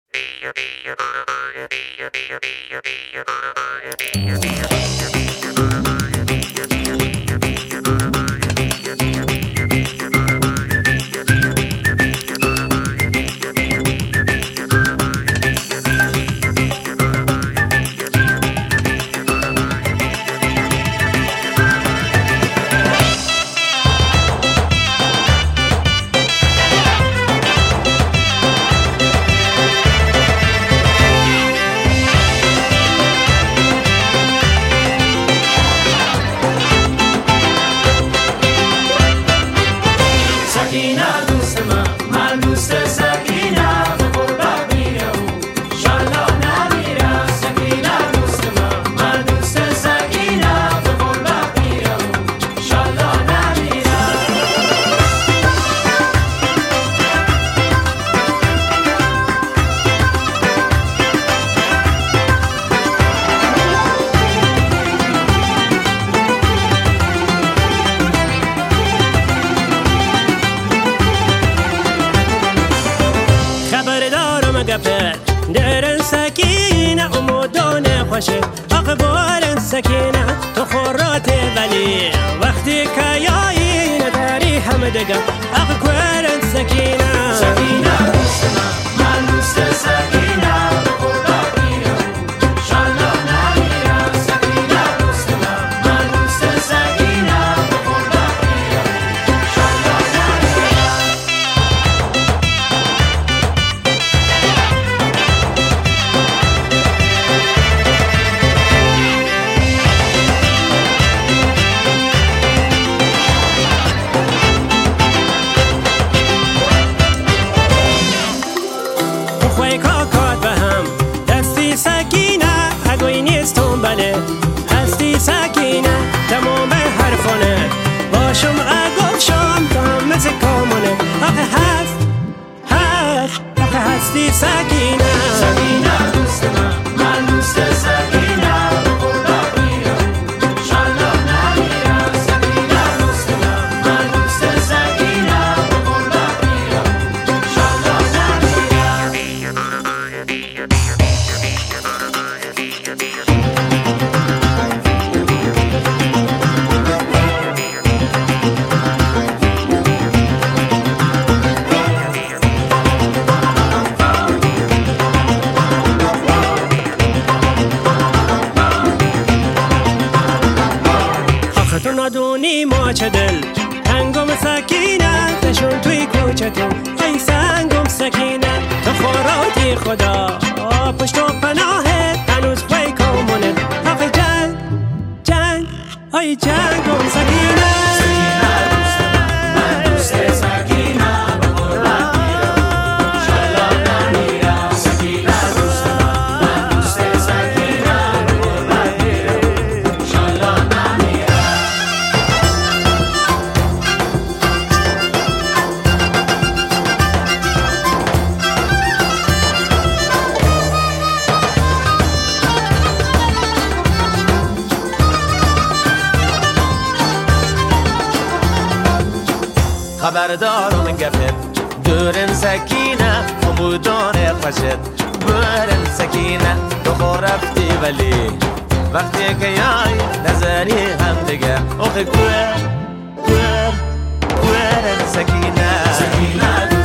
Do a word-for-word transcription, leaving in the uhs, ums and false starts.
درن سکینه امودانه خوشه اقبال سکینه تو خورات ولی وقتی که یایی نداری همه دگه اقبال سکینه سکینه دوست من من دوست سکینه هستی سکینه تمام حرفانه باشم اگفشم تا مثل کامونه آخه هست هست آخه هستی سکینه سکینه دوست من من دوست سکینه بقربت میرم شالله نمیرم سکینه دوست من من دوست سکینه بقربت میرم شالله نمیرم تو ندونی ما چه دل تنگم سکینه تشون توی کوچه تو ای سنگم سکینه تو خوراتی خدا پشت و پناهت هنوز خوی کامونه آخه جنگ جنگ ای جنگم سکینه خبردارم گفت دورن سکینه امودانه خوشت برن سکینه تو خورفتی ولی وقتی که یای نظری هم دیگه اوخی کوه کوه کوه سکینه سکینه